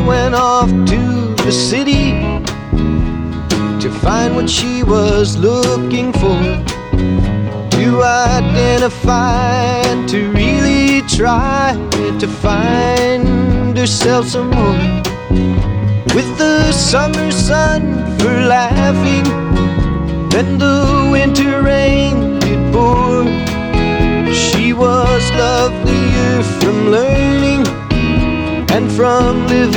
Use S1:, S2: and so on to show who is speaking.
S1: went off to the city to find what she was looking for, to identify and to really try to find herself some more. With the summer sun for laughing and the winter rain did pour, she was lovelier from learning and from living.